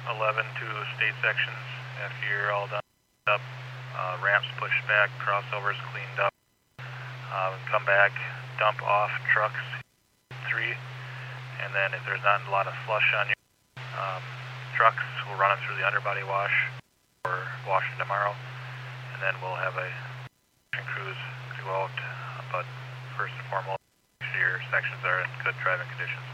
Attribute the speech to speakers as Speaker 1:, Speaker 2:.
Speaker 1: 11 to state sections after you're all done up. Ramps pushed back, crossovers cleaned up. Come back, dump off trucks 3, and then if there's not a lot of slush on your trucks, we'll run them through the underbody wash or wash them tomorrow, and then we'll have a cruise to go out. But first and foremost, make sure your sections are in good driving conditions.